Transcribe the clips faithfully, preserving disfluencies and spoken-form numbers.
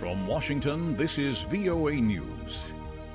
From Washington, this is V O A News.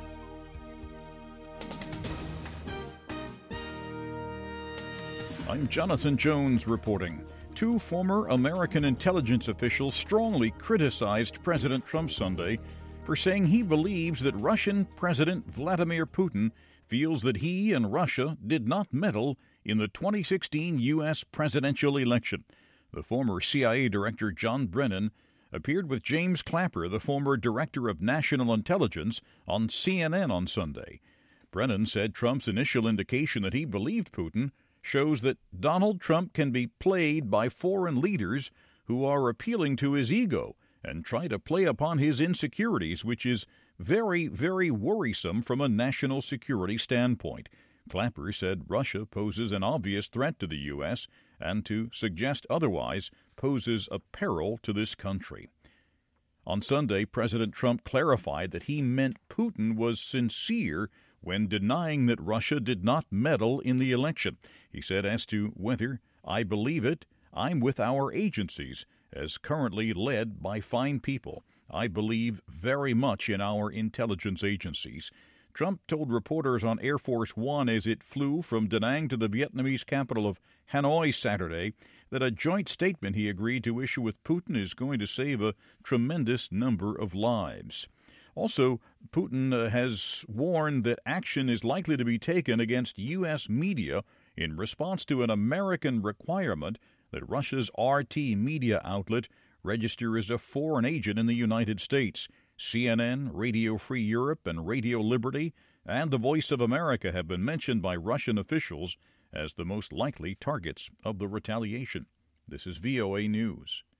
I'm Jonathan Jones reporting. Two former American intelligence officials strongly criticized President Trump Sunday for saying he believes that Russian President Vladimir Putin feels that he and Russia did not meddle in the twenty sixteen U S presidential election. The former C I A Director John Brennan appeared with James Clapper, the former Director of National Intelligence, on C N N on Sunday. Brennan said Trump's initial indication that he believed Putin shows that Donald Trump can be played by foreign leaders who are appealing to his ego and try to play upon his insecurities, which is very, very worrisome from a national security standpoint. Clapper said Russia poses an obvious threat to the U S and to suggest otherwise poses a peril to this country. On Sunday, President Trump clarified that he meant Putin was sincere when denying that Russia did not meddle in the election. He said, as to whether I believe it, I'm with our agencies, as currently led by fine people. I believe very much in our intelligence agencies. Trump told reporters on Air Force One as it flew from Da Nang to the Vietnamese capital of Hanoi Saturday that a joint statement he agreed to issue with Putin is going to save a tremendous number of lives. Also, Putin uh, has warned that action is likely to be taken against U S media in response to an American requirement that Russia's R T media outlet register as a foreign agent in the United States. C N N, Radio Free Europe, and Radio Liberty, and the Voice of America have been mentioned by Russian officials as the most likely targets of the retaliation. This is V O A News.